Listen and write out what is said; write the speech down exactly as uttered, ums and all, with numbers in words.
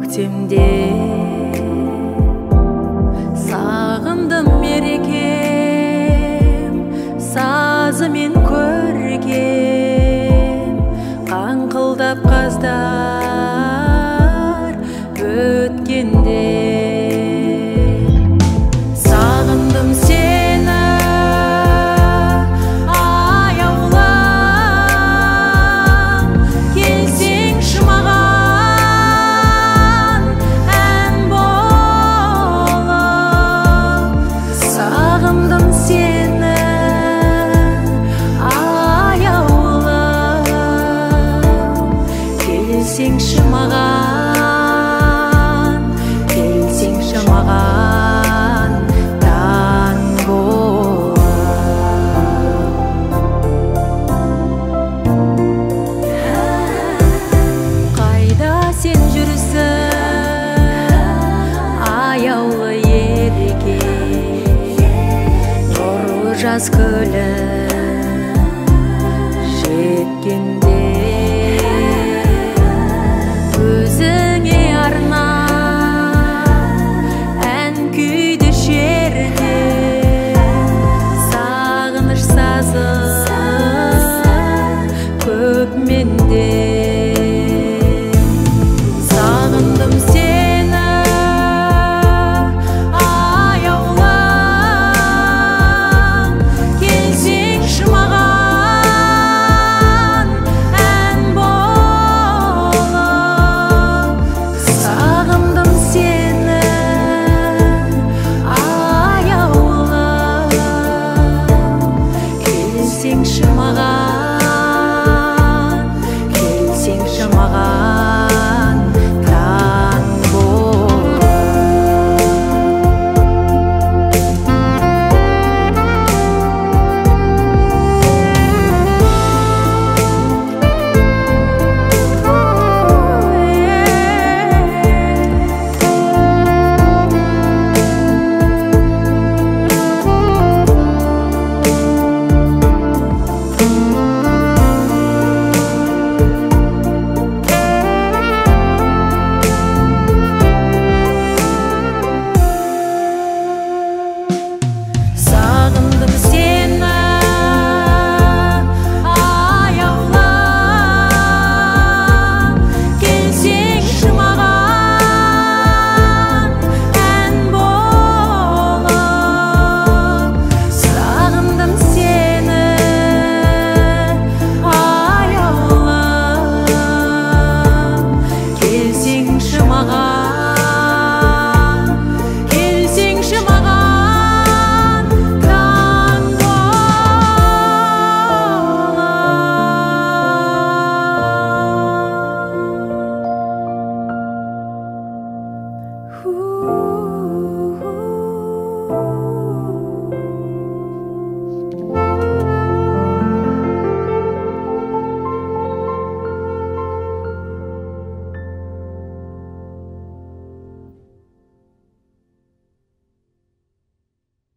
көктемде сағындым мерекем, сазымен көркем, қаңқылдап қаздар өткенде. Сағындым сені, аяулым, келсеңші маған ән болып. Сағындым сені, аяулым, келсеңші маған, келсеңші маған таң болып. Қайда сен жүрсің, аяулы ерке, нұрлы жаз күлі жеткенде. Өзіңе арнап ән күйді шерде, сағыныш сазы көп менде. Сағындым сені, аяулым, келсеңші маған ән болып. Сағындым сені, аяулым, келсеңші маған, келсеңші маған.